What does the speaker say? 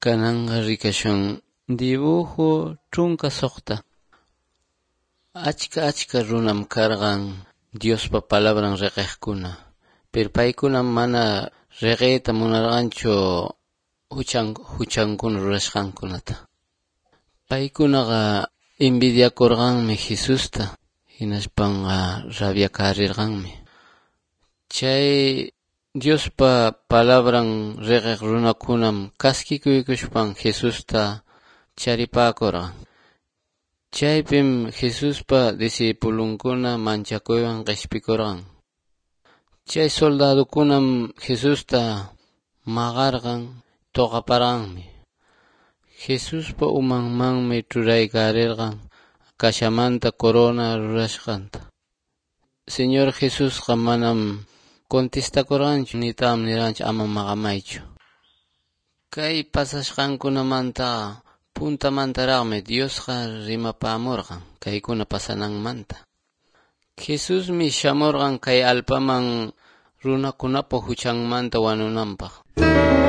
Kananga rikashun dibujo trunka suqta. Achka runam kargan Diospa palabran riqeqkuna. Pero paykuna mana riqeyta munarqanchu huchankuna rurashqankunata. Paykunaqa envidiakurqanmi Jesusta, hinashpanqa rabiakarirqanmi. Chay Diospa palabran riqeq runakunam kaskikuykushpan Jesusta charipakurqan. Chaypim Jesuspa disipulunkuna manchakuywan qishpikurqan. Chay soldadukunam Jesusta maqarqan, tuqaparqanmi. Jesuspa umanmanmi churaykarirqan kashamanta corona rurashqanta. Señor Jesusqa manam contestakurqanchu nitaman nirqanchu ama maqamaychu. Kay pasashqankunamanta puntamantaraqmi Diosqa rimapamurqan kaykuna pasananmanta. Jesusmi shamurqan kay allpaman runakunapa huchanmanta wanunanpaq.